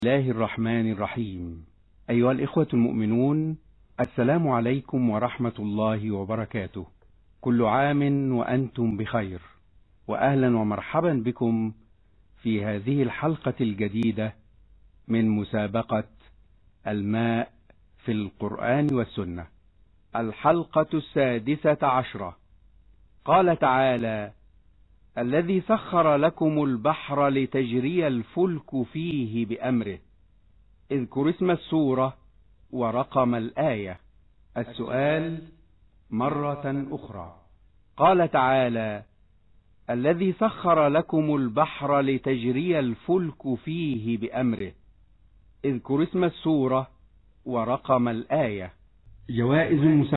الله الرحمن الرحيم. أيها الإخوة المؤمنون، السلام عليكم ورحمة الله وبركاته. كل عام وأنتم بخير، وأهلا ومرحبا بكم في هذه الحلقة الجديدة من مسابقة الماء في القرآن والسنة، الحلقة 16. قال تعالى: الذي سخر لكم البحر لتجري الفلك فيه بأمره. اذكر اسم السورة ورقم الآية. السؤال مرة أخرى. قال تعالى: الذي سخر لكم البحر لتجري الفلك فيه بأمره. اذكر اسم السورة ورقم الآية. جوائز